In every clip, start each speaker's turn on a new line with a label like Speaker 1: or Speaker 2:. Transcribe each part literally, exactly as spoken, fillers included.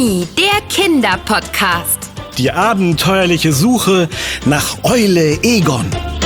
Speaker 1: Mini, der Kinderpodcast.
Speaker 2: Die abenteuerliche Suche nach Eule Egon.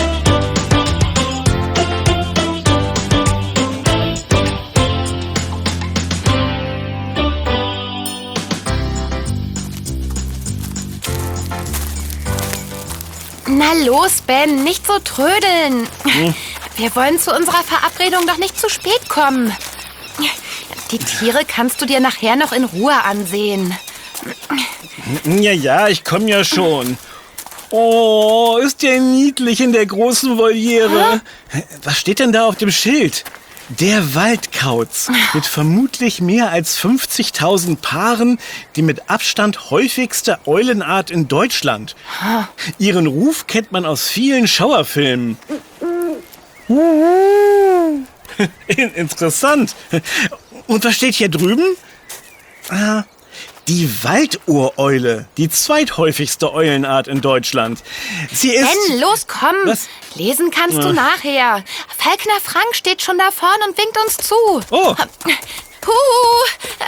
Speaker 1: Na los, Ben, nicht so trödeln. Hm? Wir wollen zu unserer Verabredung doch nicht zu spät kommen. Die Tiere kannst du dir nachher noch in Ruhe ansehen.
Speaker 2: Ja, ja, ich komme ja schon. Oh, ist der niedlich in der großen Voliere. Hä? Was steht denn da auf dem Schild? Der Waldkauz mit vermutlich mehr als fünfzigtausend Paaren, die mit Abstand häufigste Eulenart in Deutschland. Ihren Ruf kennt man aus vielen Schauerfilmen. Interessant. Und was steht hier drüben? Ah, die Waldureule, die zweithäufigste Eulenart in Deutschland. Sie ist...
Speaker 1: Ben, los, komm.
Speaker 2: Was?
Speaker 1: Lesen kannst du nachher. Falkner Frank steht schon da vorne und winkt uns zu.
Speaker 2: Oh.
Speaker 1: Puh,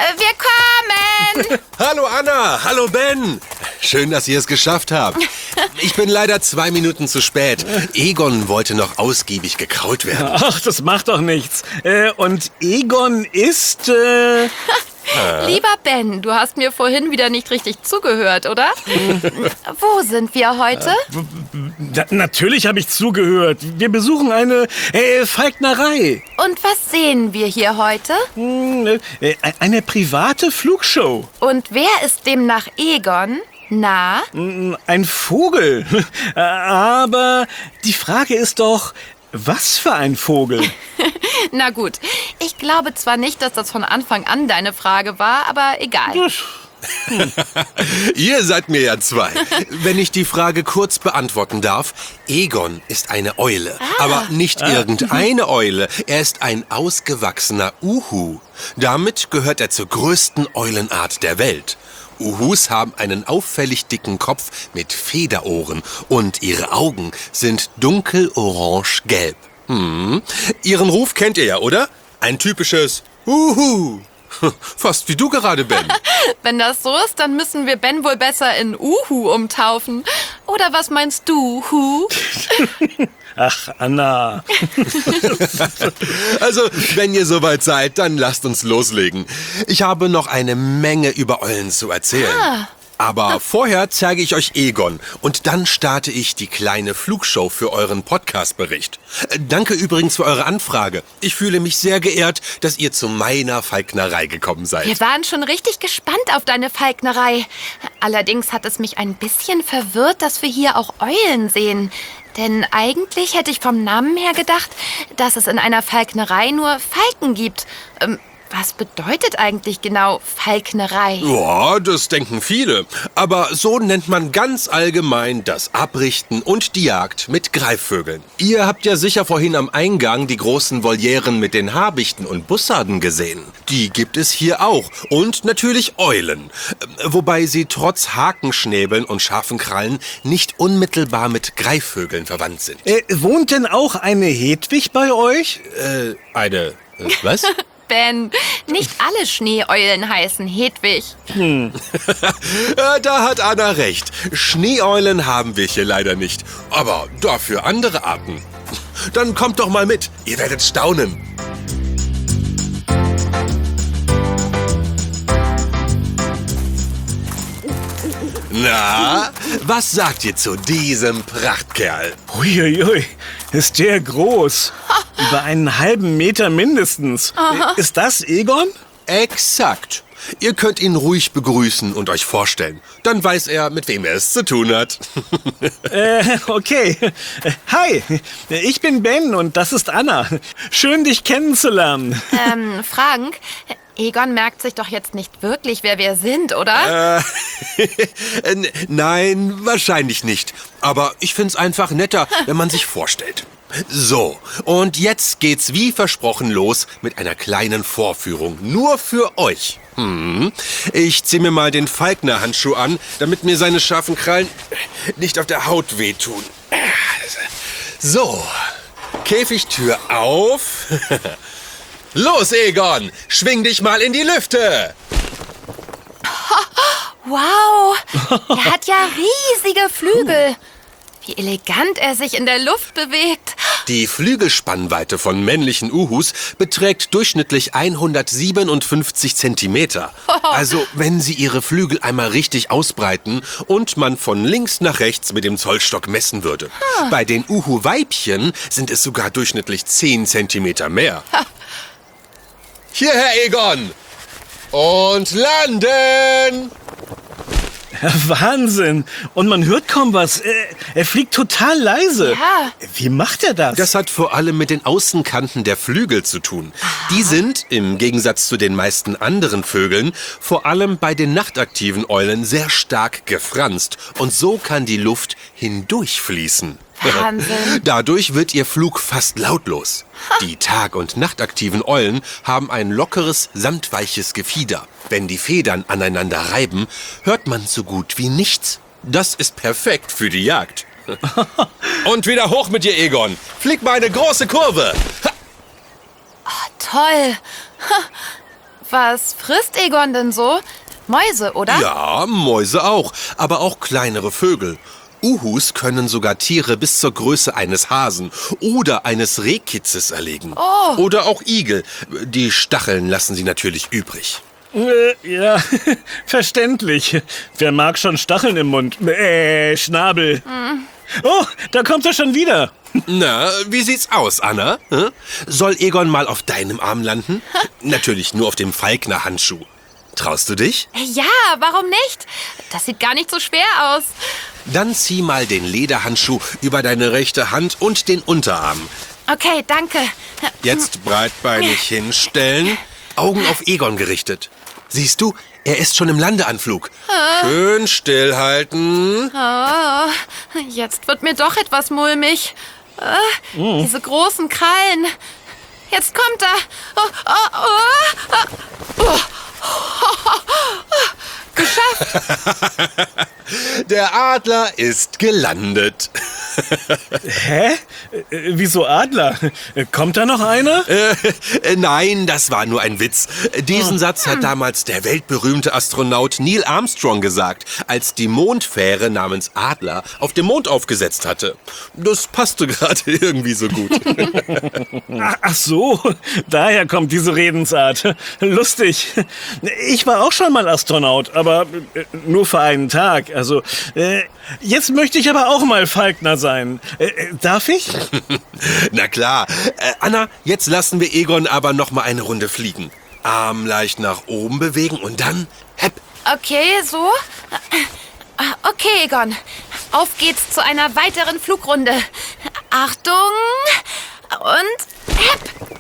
Speaker 1: wir kommen.
Speaker 3: Hallo Anna, hallo Ben. Schön, dass ihr es geschafft habt. Ich bin leider zwei Minuten zu spät. Egon wollte noch ausgiebig gekraut werden.
Speaker 2: Ach, das macht doch nichts. Äh, und Egon ist... Äh
Speaker 1: Lieber Ben, du hast mir vorhin wieder nicht richtig zugehört, oder? Wo sind wir heute?
Speaker 2: Da, natürlich habe ich zugehört. Wir besuchen eine äh, Falknerei.
Speaker 1: Und was sehen wir hier heute?
Speaker 2: Hm, äh, eine private Flugshow.
Speaker 1: Und wer ist demnach Egon? Na?
Speaker 2: Ein Vogel. Aber die Frage ist doch, was für ein Vogel?
Speaker 1: Na gut, ich glaube zwar nicht, dass das von Anfang an deine Frage war, aber egal.
Speaker 3: Hm. Ihr seid mir ja zwei. Wenn ich die Frage kurz beantworten darf, Egon ist eine Eule, ah. aber nicht ah. irgendeine Eule. Er ist ein ausgewachsener Uhu. Damit gehört er zur größten Eulenart der Welt. Uhus haben einen auffällig dicken Kopf mit Federohren und ihre Augen sind dunkel orange-gelb. Hm. Ihren Ruf kennt ihr ja, oder? Ein typisches Uhu. Fast wie du gerade, Ben.
Speaker 1: Wenn das so ist, dann müssen wir Ben wohl besser in Uhu umtaufen. Oder was meinst du, Hu?
Speaker 2: Ach, Anna.
Speaker 3: Also, wenn ihr soweit seid, dann lasst uns loslegen. Ich habe noch eine Menge über Eulen zu erzählen. Ah. Aber vorher zeige ich euch Egon und dann starte ich die kleine Flugshow für euren Podcast-Bericht. Danke übrigens für eure Anfrage. Ich fühle mich sehr geehrt, dass ihr zu meiner Falknerei gekommen seid.
Speaker 1: Wir waren schon richtig gespannt auf deine Falknerei. Allerdings hat es mich ein bisschen verwirrt, dass wir hier auch Eulen sehen. Denn eigentlich hätte ich vom Namen her gedacht, dass es in einer Falknerei nur Falken gibt. Ähm, Was bedeutet eigentlich genau Falknerei?
Speaker 3: Ja, das denken viele. Aber so nennt man ganz allgemein das Abrichten und die Jagd mit Greifvögeln. Ihr habt ja sicher vorhin am Eingang die großen Volieren mit den Habichten und Bussarden gesehen. Die gibt es hier auch. Und natürlich Eulen. Wobei sie trotz Hakenschnäbeln und scharfen Krallen nicht unmittelbar mit Greifvögeln verwandt sind.
Speaker 2: Äh, wohnt denn auch eine Hedwig bei euch?
Speaker 3: Äh, eine... Äh, was?
Speaker 1: Ben, nicht alle Schneeeulen heißen Hedwig.
Speaker 2: Hm.
Speaker 3: Da hat Anna recht. Schneeeulen haben wir hier leider nicht. Aber dafür andere Arten. Dann kommt doch mal mit. Ihr werdet staunen. Na, was sagt ihr zu diesem Prachtkerl?
Speaker 2: Uiuiui, ist der groß. Über einen halben Meter mindestens. Aha. Ist das Egon?
Speaker 3: Exakt. Ihr könnt ihn ruhig begrüßen und euch vorstellen. Dann weiß er, mit wem er es zu tun hat.
Speaker 2: äh, okay. Hi, ich bin Ben und das ist Anna. Schön, dich kennenzulernen.
Speaker 1: Ähm, Frank... Egon merkt sich doch jetzt nicht wirklich, wer wir sind, oder?
Speaker 3: Äh, nein, wahrscheinlich nicht. Aber ich find's einfach netter, wenn man sich vorstellt. So, und jetzt geht's wie versprochen los mit einer kleinen Vorführung. Nur für euch. Hm. Ich zieh mir mal den Falkner-Handschuh an, damit mir seine scharfen Krallen nicht auf der Haut wehtun. So, Käfigtür auf. Los, Egon, schwing dich mal in die Lüfte.
Speaker 1: Wow, er hat ja riesige Flügel. Wie elegant er sich in der Luft bewegt.
Speaker 3: Die Flügelspannweite von männlichen Uhus beträgt durchschnittlich hundertsiebenundfünfzig Zentimeter. Also wenn sie ihre Flügel einmal richtig ausbreiten und man von links nach rechts mit dem Zollstock messen würde. Hm. Bei den Uhu-Weibchen sind es sogar durchschnittlich zehn Zentimeter mehr. Ha. Hier, Herr Egon! Und landen!
Speaker 2: Wahnsinn! Und man hört kaum was. Er fliegt total leise.
Speaker 1: Ja.
Speaker 2: Wie macht er das?
Speaker 3: Das hat vor allem mit den Außenkanten der Flügel zu tun. Die sind, im Gegensatz zu den meisten anderen Vögeln, vor allem bei den nachtaktiven Eulen sehr stark gefranst. Und so kann die Luft hindurchfließen.
Speaker 1: Wahnsinn.
Speaker 3: Dadurch wird ihr Flug fast lautlos. Die tag- und nachtaktiven Eulen haben ein lockeres, samtweiches Gefieder. Wenn die Federn aneinander reiben, hört man so gut wie nichts. Das ist perfekt für die Jagd. Und wieder hoch mit dir, Egon. Flieg mal eine große Kurve.
Speaker 1: Oh, toll. Was frisst Egon denn so? Mäuse, oder?
Speaker 3: Ja, Mäuse auch, aber auch kleinere Vögel. Uhus können sogar Tiere bis zur Größe eines Hasen oder eines Rehkitzes erlegen.
Speaker 1: Oh.
Speaker 3: Oder auch Igel. Die Stacheln lassen sie natürlich übrig.
Speaker 2: Äh, ja, verständlich. Wer mag schon Stacheln im Mund? Äh, Schnabel. Mm. Oh, da kommt er schon wieder.
Speaker 3: Na, wie sieht's aus, Anna? Hm? Soll Egon mal auf deinem Arm landen? Natürlich nur auf dem Falkner-Handschuh. Traust du dich?
Speaker 1: Ja, warum nicht? Das sieht gar nicht so schwer aus.
Speaker 3: Dann zieh mal den Lederhandschuh über deine rechte Hand und den Unterarm.
Speaker 1: Okay, danke.
Speaker 3: Jetzt breitbeinig hinstellen, Augen auf Egon gerichtet. Siehst du, er ist schon im Landeanflug. Schön stillhalten.
Speaker 1: Oh, jetzt wird mir doch etwas mulmig. Uh, mm. Diese großen Krallen. Jetzt kommt er. Oh, oh, oh, oh. Geschafft!
Speaker 3: Der Adler ist gelandet.
Speaker 2: Hä? Äh, wieso Adler? Kommt da noch einer?
Speaker 3: Äh, nein, das war nur ein Witz. Diesen oh. Satz hat damals der weltberühmte Astronaut Neil Armstrong gesagt, als die Mondfähre namens Adler auf dem Mond aufgesetzt hatte. Das passte gerade irgendwie so gut.
Speaker 2: Ach so, daher kommt diese Redensart. Lustig. Ich war auch schon mal Astronaut, aber nur für einen Tag. Also, äh, jetzt möchte ich aber auch mal Falkner sein. Äh, darf ich?
Speaker 3: Na klar. Äh, Anna, jetzt lassen wir Egon aber noch mal eine Runde fliegen. Arm leicht nach oben bewegen und dann hepp.
Speaker 1: Okay, so. Okay, Egon. Auf geht's zu einer weiteren Flugrunde. Achtung und hepp.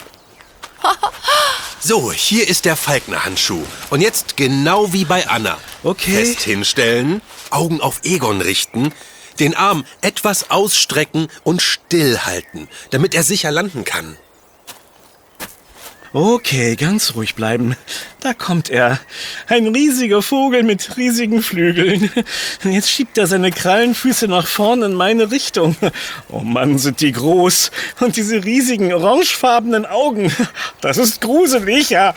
Speaker 3: So, hier ist der Falkner-Handschuh. Und jetzt genau wie bei Anna.
Speaker 2: Okay.
Speaker 3: Fest hinstellen, Augen auf Egon richten, den Arm etwas ausstrecken und stillhalten, damit er sicher landen kann.
Speaker 2: Okay, ganz ruhig bleiben. Da kommt er. Ein riesiger Vogel mit riesigen Flügeln. Jetzt schiebt er seine Krallenfüße nach vorne in meine Richtung. Oh Mann, sind die groß. Und diese riesigen orangefarbenen Augen. Das ist gruselig, ja.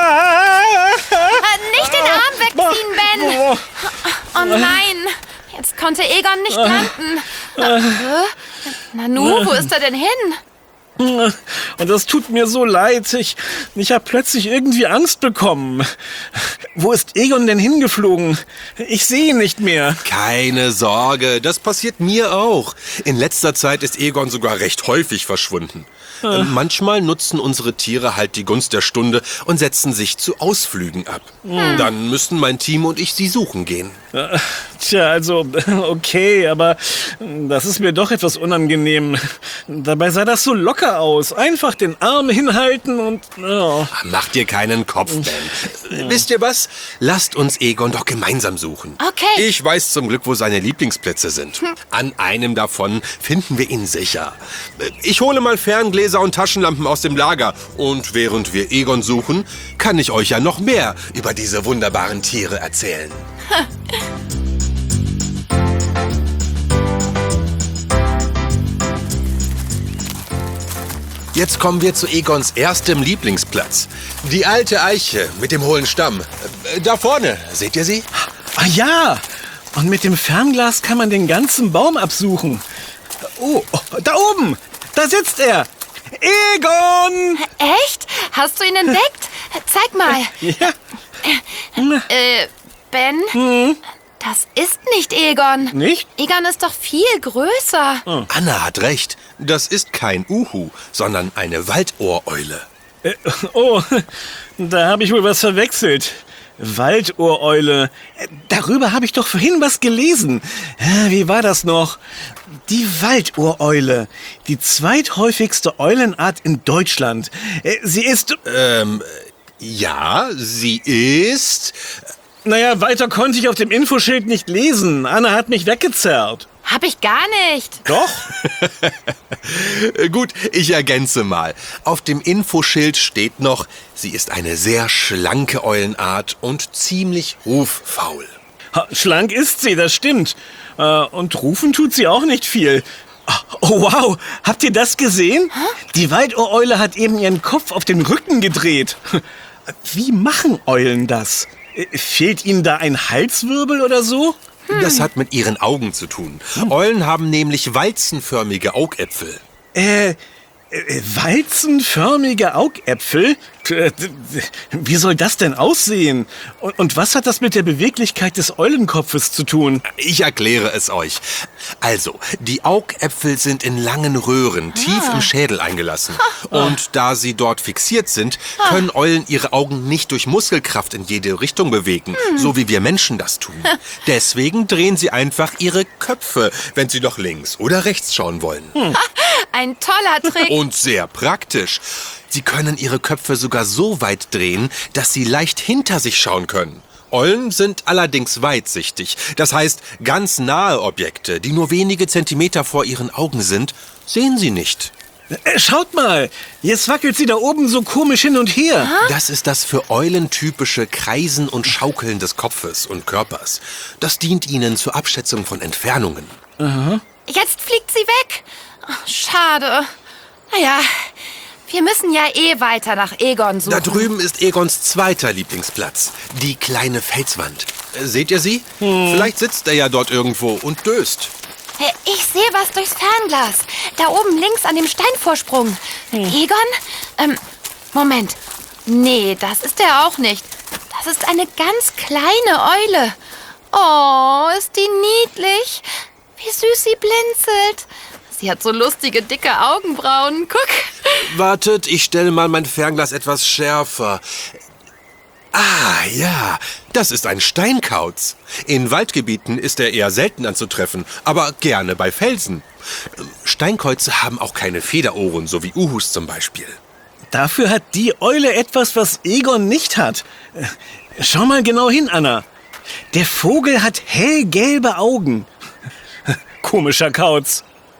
Speaker 1: Nicht den Arm wegziehen, Ben. Oh nein, jetzt konnte Egon nicht landen. Nanu, wo ist er denn hin?
Speaker 2: Und das tut mir so leid. Ich, ich habe plötzlich irgendwie Angst bekommen. Wo ist Egon denn hingeflogen? Ich sehe ihn nicht mehr.
Speaker 3: Keine Sorge, das passiert mir auch. In letzter Zeit ist Egon sogar recht häufig verschwunden. Äh. Manchmal nutzen unsere Tiere halt die Gunst der Stunde und setzen sich zu Ausflügen ab. Hm. Dann müssen mein Team und ich sie suchen gehen.
Speaker 2: Äh, tja, also, okay, aber das ist mir doch etwas unangenehm. Dabei sah das so locker aus. Einfach den Arm hinhalten und... Oh.
Speaker 3: Mach dir keinen Kopf, Ben. Ja. Wisst ihr was? Lasst uns Egon doch gemeinsam suchen.
Speaker 1: Okay.
Speaker 3: Ich weiß zum Glück, wo seine Lieblingsplätze sind. Hm. An einem davon finden wir ihn sicher. Ich hole mal Ferngläser und Taschenlampen aus dem Lager. Und während wir Egon suchen, kann ich euch ja noch mehr über diese wunderbaren Tiere erzählen. Jetzt kommen wir zu Egons erstem Lieblingsplatz. Die alte Eiche mit dem hohlen Stamm. Da vorne, seht ihr sie?
Speaker 2: Ah ja, und mit dem Fernglas kann man den ganzen Baum absuchen. Oh, da oben, da sitzt er. Egon!
Speaker 1: Echt? Hast du ihn entdeckt? Zeig mal.
Speaker 2: Ja.
Speaker 1: Äh, Ben?
Speaker 2: Hm.
Speaker 1: Das ist nicht Egon.
Speaker 2: Nicht?
Speaker 1: Egon ist doch viel größer.
Speaker 3: Anna hat recht. Das ist kein Uhu, sondern eine Waldohreule.
Speaker 2: Äh, oh, da habe ich wohl was verwechselt. Waldohreule. Äh, Darüber habe ich doch vorhin was gelesen. Äh, Wie war das noch? Die Waldohreule. Die zweithäufigste Eulenart in Deutschland. Äh, Sie ist...
Speaker 3: Ähm, ja, sie ist...
Speaker 2: Naja, weiter konnte ich auf dem Infoschild nicht lesen. Anna hat mich weggezerrt.
Speaker 1: Hab ich gar nicht.
Speaker 2: Doch?
Speaker 3: Gut, ich ergänze mal. Auf dem Infoschild steht noch, sie ist eine sehr schlanke Eulenart und ziemlich ruffaul.
Speaker 2: Ha, Schlank ist sie, das stimmt. Äh, Und rufen tut sie auch nicht viel. Ah, Oh wow, habt ihr das gesehen? Die Waldohreule hat eben ihren Kopf auf den Rücken gedreht. Wie machen Eulen das? Äh, Fehlt ihnen da ein Halswirbel oder so?
Speaker 3: Das hat mit ihren Augen zu tun. Eulen haben nämlich walzenförmige Augäpfel.
Speaker 2: Äh, äh, walzenförmige Augäpfel? Äh, d- d- Wie soll das denn aussehen? Und, und was hat das mit der Beweglichkeit des Eulenkopfes zu tun?
Speaker 3: Ich erkläre es euch. Also, die Augäpfel sind in langen Röhren tief im Schädel eingelassen. Und da sie dort fixiert sind, können Eulen ihre Augen nicht durch Muskelkraft in jede Richtung bewegen, so wie wir Menschen das tun. Deswegen drehen sie einfach ihre Köpfe, wenn sie nach links oder rechts schauen wollen.
Speaker 1: Ein toller Trick.
Speaker 3: Und sehr praktisch. Sie können ihre Köpfe sogar so weit drehen, dass sie leicht hinter sich schauen können. Eulen sind allerdings weitsichtig. Das heißt, ganz nahe Objekte, die nur wenige Zentimeter vor ihren Augen sind, sehen sie nicht.
Speaker 2: Äh, Schaut mal, jetzt wackelt sie da oben so komisch hin und her.
Speaker 3: Das ist das für Eulen typische Kreisen und Schaukeln des Kopfes und Körpers. Das dient ihnen zur Abschätzung von Entfernungen.
Speaker 1: Jetzt fliegt sie weg. Oh, schade. Naja, wir müssen ja eh weiter nach Egon suchen.
Speaker 3: Da drüben ist Egons zweiter Lieblingsplatz, die kleine Felswand. Äh, Seht ihr sie? Vielleicht sitzt er ja dort irgendwo und döst.
Speaker 1: Hey, ich sehe was durchs Fernglas. Da oben links an dem Steinvorsprung. Egon? Ähm, Moment. Nee, das ist er auch nicht. Das ist eine ganz kleine Eule. Oh, ist die niedlich. Wie süß sie blinzelt. Sie hat so lustige, dicke Augenbrauen. Guck.
Speaker 3: Wartet, ich stelle mal mein Fernglas etwas schärfer. Ah, ja, das ist ein Steinkauz. In Waldgebieten ist er eher selten anzutreffen, aber gerne bei Felsen. Steinkäuze haben auch keine Federohren, so wie Uhus zum Beispiel.
Speaker 2: Dafür hat die Eule etwas, was Egon nicht hat. Äh, Schau mal genau hin, Anna. Der Vogel hat hellgelbe Augen. Komischer Kauz.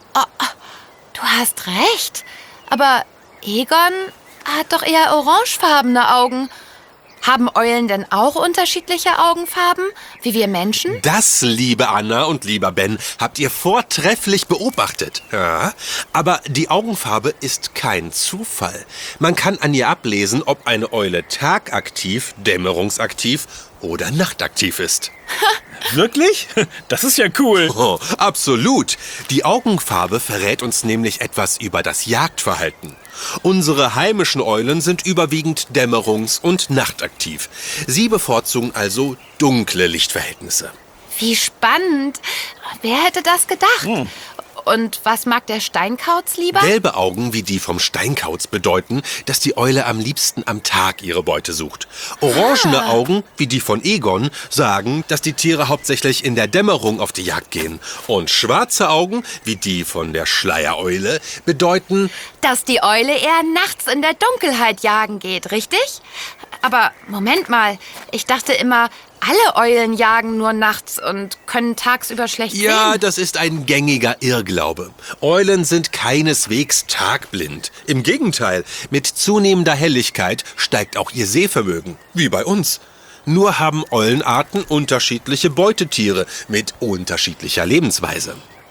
Speaker 1: Du hast recht. Aber Egon hat doch eher orangefarbene Augen. Haben Eulen denn auch unterschiedliche Augenfarben, wie wir Menschen?
Speaker 3: Das, liebe Anna und lieber Ben, habt ihr vortrefflich beobachtet. Ja, aber die Augenfarbe ist kein Zufall. Man kann an ihr ablesen, ob eine Eule tagaktiv, dämmerungsaktiv oder nachtaktiv ist.
Speaker 2: Wirklich? Das ist ja cool.
Speaker 3: Oh, absolut. Die Augenfarbe verrät uns nämlich etwas über das Jagdverhalten. Unsere heimischen Eulen sind überwiegend dämmerungs- und nachtaktiv. Sie bevorzugen also dunkle Lichtverhältnisse.
Speaker 1: Wie spannend. Wer hätte das gedacht?
Speaker 2: Hm.
Speaker 1: Und was mag der Steinkauz lieber?
Speaker 3: Gelbe Augen wie die vom Steinkauz bedeuten, dass die Eule am liebsten am Tag ihre Beute sucht. Orangene
Speaker 1: Ah.
Speaker 3: Augen wie die von Egon sagen, dass die Tiere hauptsächlich in der Dämmerung auf die Jagd gehen. Und schwarze Augen wie die von der Schleiereule bedeuten,
Speaker 1: Dass die Eule eher nachts in der Dunkelheit jagen geht, richtig? Aber Moment mal, ich dachte immer, alle Eulen jagen nur nachts und können tagsüber schlecht
Speaker 3: ja,
Speaker 1: sehen.
Speaker 3: das ist ein gängiger Irrglaube. Eulen sind keineswegs tagblind. Im Gegenteil, mit zunehmender Helligkeit steigt auch ihr Sehvermögen, wie bei uns. Nur haben Eulenarten unterschiedliche Beutetiere mit unterschiedlicher Lebensweise.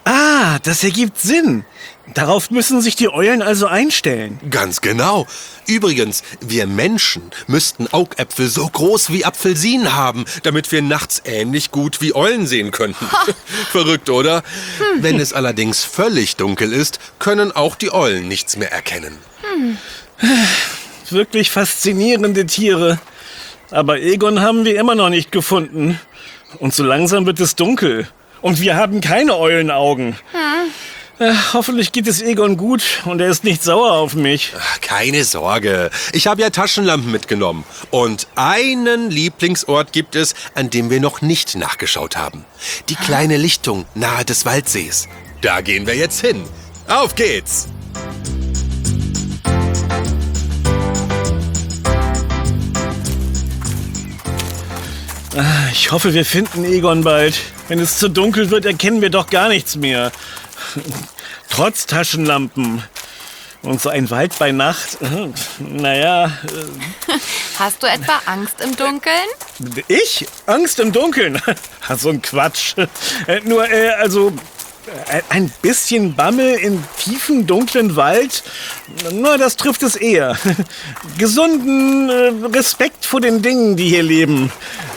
Speaker 2: Ah, das ergibt Sinn. Darauf müssen sich die Eulen also einstellen.
Speaker 3: Ganz genau. Übrigens, wir Menschen müssten Augäpfel so groß wie Apfelsinen haben, damit wir nachts ähnlich gut wie Eulen sehen könnten. Verrückt, oder? Hm. Wenn es allerdings völlig dunkel ist, können auch die Eulen nichts mehr erkennen.
Speaker 1: Hm.
Speaker 2: Wirklich faszinierende Tiere. Aber Egon haben wir immer noch nicht gefunden. Und so langsam wird es dunkel. Und wir haben keine Eulenaugen.
Speaker 1: Hm.
Speaker 2: Äh, hoffentlich geht es Egon gut und er ist nicht sauer auf mich.
Speaker 3: Ach, keine Sorge. Ich habe ja Taschenlampen mitgenommen. Und einen Lieblingsort gibt es, an dem wir noch nicht nachgeschaut haben. Die kleine Lichtung nahe des Waldsees. Da gehen wir jetzt hin. Auf geht's!
Speaker 2: Ich hoffe, wir finden Egon bald. Wenn es zu dunkel wird, erkennen wir doch gar nichts mehr. Trotz Taschenlampen. Und so ein Wald bei Nacht, naja.
Speaker 1: Hast du etwa Angst im Dunkeln?
Speaker 2: Ich? Angst im Dunkeln? So ein Quatsch. Nur, äh, also, ein bisschen Bammel im tiefen, dunklen Wald, na, das trifft es eher. Gesunden äh, Respekt vor den Dingen, die hier leben.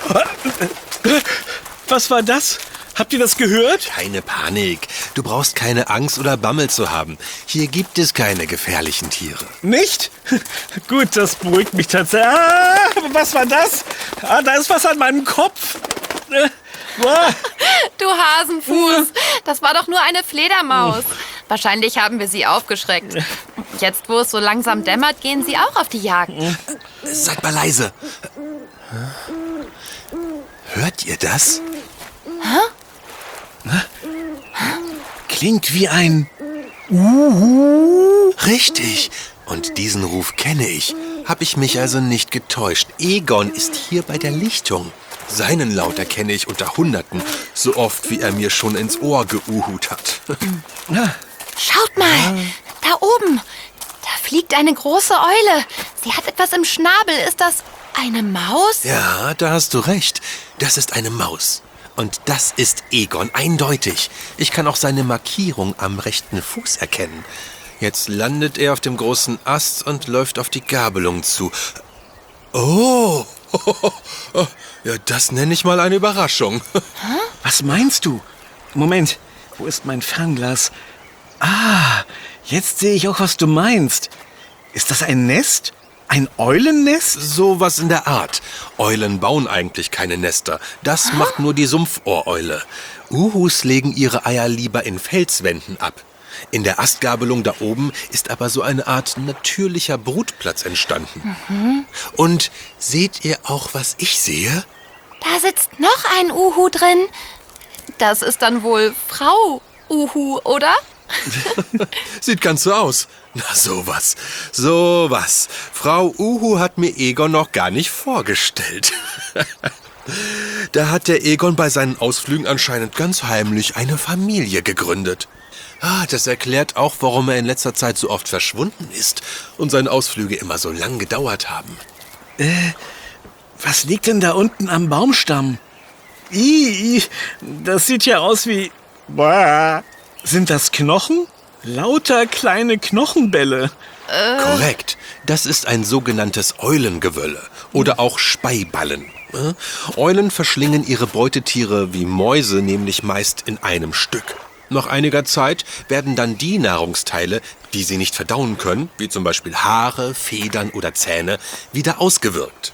Speaker 2: Was war das? Habt ihr das gehört?
Speaker 3: Keine Panik. Du brauchst keine Angst oder Bammel zu haben. Hier gibt es keine gefährlichen Tiere.
Speaker 2: Nicht? Gut, das beruhigt mich tatsächlich. Ah, was war das? Ah, da ist was an meinem Kopf. Äh, ah.
Speaker 1: Du Hasenfuß, das war doch nur eine Fledermaus. Wahrscheinlich haben wir sie aufgeschreckt. Jetzt, wo es so langsam dämmert, gehen sie auch auf die Jagd.
Speaker 3: Seid mal leise. Hört ihr das?
Speaker 1: Hä?
Speaker 2: Klingt wie ein
Speaker 3: Uhu. Richtig. Und diesen Ruf kenne ich. Hab ich mich also nicht getäuscht. Egon ist hier bei der Lichtung. Seinen Laut erkenne ich unter Hunderten, so oft wie er mir schon ins Ohr geuhut hat.
Speaker 1: Schaut mal, da oben. Da fliegt eine große Eule. Sie hat etwas im Schnabel. Ist das eine Maus?
Speaker 3: Ja, da hast du recht. Das ist eine Maus. Und das ist Egon, eindeutig. Ich kann auch seine Markierung am rechten Fuß erkennen. Jetzt landet er auf dem großen Ast und läuft auf die Gabelung zu. Oh, ja, das nenne ich mal eine Überraschung.
Speaker 2: Was meinst du? Moment, wo ist mein Fernglas? Ah, jetzt sehe ich auch, was du meinst. Ist das ein Nest? Ein Eulennest?
Speaker 3: Sowas in der Art. Eulen bauen eigentlich keine Nester. Das macht nur die Sumpfohreule. Uhus legen ihre Eier lieber in Felswänden ab. In der Astgabelung da oben ist aber so eine Art natürlicher Brutplatz entstanden.
Speaker 1: Mhm.
Speaker 3: Und seht ihr auch, was ich sehe?
Speaker 1: Da sitzt noch ein Uhu drin. Das ist dann wohl Frau Uhu, oder?
Speaker 3: Sieht ganz so aus. Na sowas, sowas. Frau Uhu hat mir Egon noch gar nicht vorgestellt. Da hat der Egon bei seinen Ausflügen anscheinend ganz heimlich eine Familie gegründet. Ah, das erklärt auch, warum er in letzter Zeit so oft verschwunden ist und seine Ausflüge immer so lang gedauert haben.
Speaker 2: Äh, was liegt denn da unten am Baumstamm? Ih, das sieht ja aus wie... Boah. Sind das Knochen? Lauter kleine Knochenbälle.
Speaker 1: Äh.
Speaker 3: Korrekt. Das ist ein sogenanntes Eulengewölle oder auch Speiballen. Eulen verschlingen ihre Beutetiere wie Mäuse nämlich meist in einem Stück. Nach einiger Zeit werden dann die Nahrungsteile, die sie nicht verdauen können, wie zum Beispiel Haare, Federn oder Zähne, wieder ausgewirkt.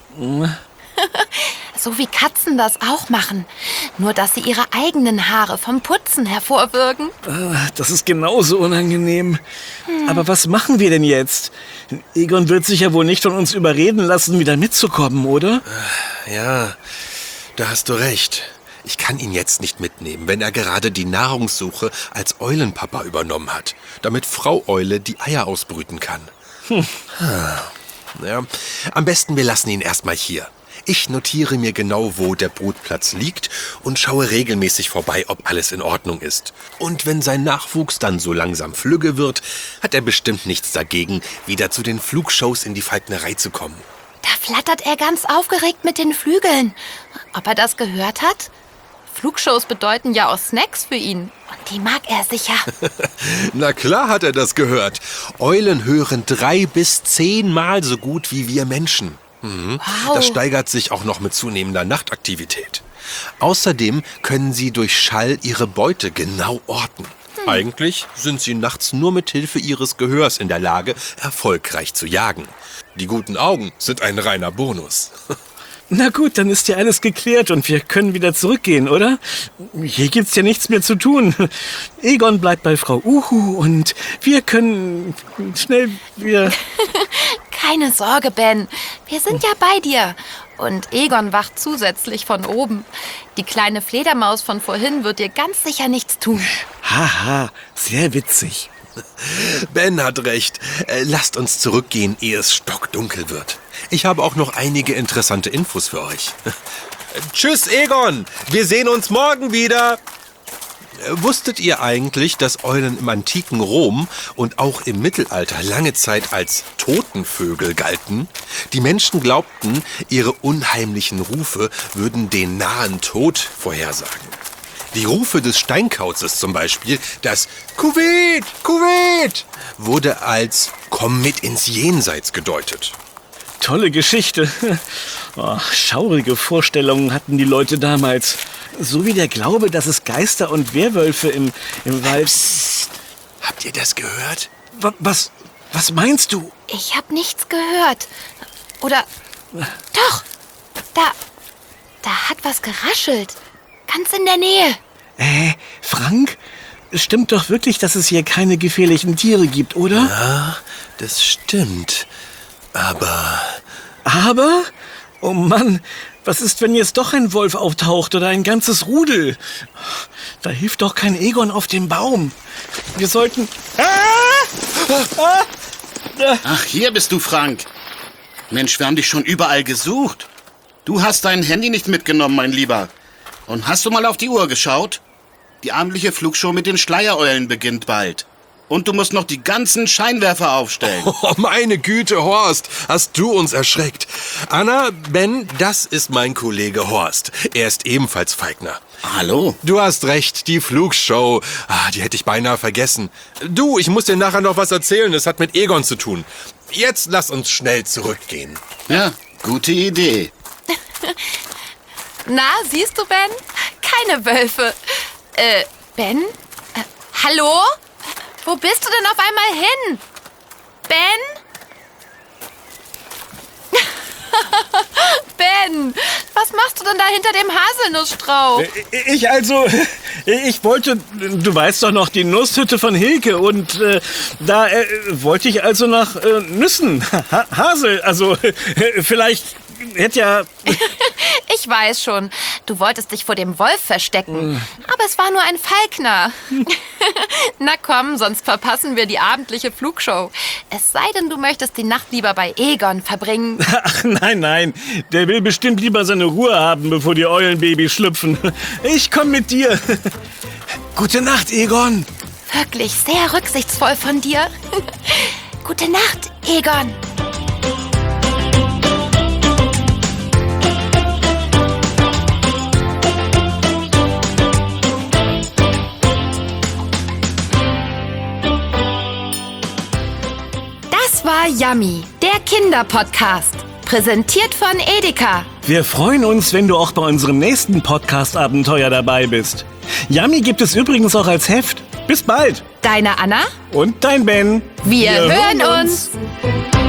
Speaker 1: So wie Katzen das auch machen. Nur, dass sie ihre eigenen Haare vom Putzen hervorwirken.
Speaker 2: Das ist genauso unangenehm. Hm. Aber was machen wir denn jetzt? Egon wird sich ja wohl nicht von uns überreden lassen, wieder mitzukommen, oder?
Speaker 3: Ja, da hast du recht. Ich kann ihn jetzt nicht mitnehmen, wenn er gerade die Nahrungssuche als Eulenpapa übernommen hat, damit Frau Eule die Eier ausbrüten kann. Hm. Ja, am besten wir lassen ihn erstmal hier. Ich notiere mir genau, wo der Brutplatz liegt und schaue regelmäßig vorbei, ob alles in Ordnung ist. Und wenn sein Nachwuchs dann so langsam flügge wird, hat er bestimmt nichts dagegen, wieder zu den Flugshows in die Falknerei zu kommen.
Speaker 1: Da flattert er ganz aufgeregt mit den Flügeln. Ob er das gehört hat? Flugshows bedeuten ja auch Snacks für ihn. Und die mag er sicher.
Speaker 3: Na klar hat er das gehört. Eulen hören drei bis zehnmal so gut wie wir Menschen. Mhm.
Speaker 1: Wow.
Speaker 3: Das steigert sich auch noch mit zunehmender Nachtaktivität. Außerdem können sie durch Schall ihre Beute genau orten. Hm. Eigentlich sind sie nachts nur mit Hilfe ihres Gehörs in der Lage, erfolgreich zu jagen. Die guten Augen sind ein reiner Bonus.
Speaker 2: Na gut, dann ist ja alles geklärt und wir können wieder zurückgehen, oder? Hier gibt's ja nichts mehr zu tun. Egon bleibt bei Frau Uhu und wir können schnell wieder...
Speaker 1: Keine Sorge, Ben. Wir sind ja bei dir. Und Egon wacht zusätzlich von oben. Die kleine Fledermaus von vorhin wird dir ganz sicher nichts tun.
Speaker 2: Haha, sehr witzig.
Speaker 3: Ben hat recht. Äh, lasst uns zurückgehen, ehe es stockdunkel wird. Ich habe auch noch einige interessante Infos für euch. Tschüss, Egon. Wir sehen uns morgen wieder. Wusstet ihr eigentlich, dass Eulen im antiken Rom und auch im Mittelalter lange Zeit als Totenvögel galten? Die Menschen glaubten, ihre unheimlichen Rufe würden den nahen Tod vorhersagen. Die Rufe des Steinkauzes zum Beispiel, das Kuwait, Kuwait, wurde als Komm mit ins Jenseits gedeutet.
Speaker 2: Tolle Geschichte. Oh, schaurige Vorstellungen hatten die Leute damals. So wie der Glaube, dass es Geister und Werwölfe im, im Wald...
Speaker 3: Psst. Habt ihr das gehört?
Speaker 2: Wa- Was, was meinst du?
Speaker 1: Ich habe nichts gehört. Oder... Doch, da... Da hat was geraschelt. Ganz in der Nähe.
Speaker 2: Äh, Frank? Es stimmt doch wirklich, dass es hier keine gefährlichen Tiere gibt, oder?
Speaker 3: Ja, das stimmt. Aber...
Speaker 2: Aber? Oh Mann, was ist, wenn jetzt doch ein Wolf auftaucht oder ein ganzes Rudel? Da hilft doch kein Egon auf dem Baum. Wir sollten...
Speaker 4: Ach, hier bist du, Frank. Mensch, wir haben dich schon überall gesucht. Du hast dein Handy nicht mitgenommen, mein Lieber. Und hast du mal auf die Uhr geschaut? Die abendliche Flugshow mit den Schleiereulen beginnt bald. Und du musst noch die ganzen Scheinwerfer aufstellen.
Speaker 3: Oh, meine Güte, Horst, hast du uns erschreckt. Anna, Ben, das ist mein Kollege Horst. Er ist ebenfalls Feigner.
Speaker 4: Hallo?
Speaker 3: Du hast recht, die Flugshow. Ah, die hätte ich beinahe vergessen. Du, ich muss dir nachher noch was erzählen. Das hat mit Egon zu tun. Jetzt lass uns schnell zurückgehen.
Speaker 4: Ja, gute Idee.
Speaker 1: Na, siehst du, Ben? Keine Wölfe. Äh, Ben? Äh, hallo? Wo bist du denn auf einmal hin? Ben? Ben, was machst du denn da hinter dem Haselnussstrauch?
Speaker 2: Ich also, ich wollte, du weißt doch noch, die Nusshütte von Hilke und äh, da äh, wollte ich also nach äh, Nüssen, ha Hasel, also äh, vielleicht hätte ja...
Speaker 1: Ich weiß schon, du wolltest dich vor dem Wolf verstecken, aber es war nur ein Falkner. Na komm, sonst verpassen wir die abendliche Flugshow. Es sei denn, du möchtest die Nacht lieber bei Egon verbringen.
Speaker 2: Ach nein, nein, der will bestimmt lieber seine Ruhe haben, bevor die Eulenbabys schlüpfen. Ich komm mit dir. Gute Nacht, Egon.
Speaker 1: Wirklich sehr rücksichtsvoll von dir. Gute Nacht, Egon. Das war Yummy, der Kinderpodcast. Präsentiert von Edeka.
Speaker 2: Wir freuen uns, wenn du auch bei unserem nächsten Podcast-Abenteuer dabei bist. Yummy gibt es übrigens auch als Heft. Bis bald.
Speaker 1: Deine Anna?
Speaker 2: Und dein Ben.
Speaker 1: Wir, Wir hören uns. uns.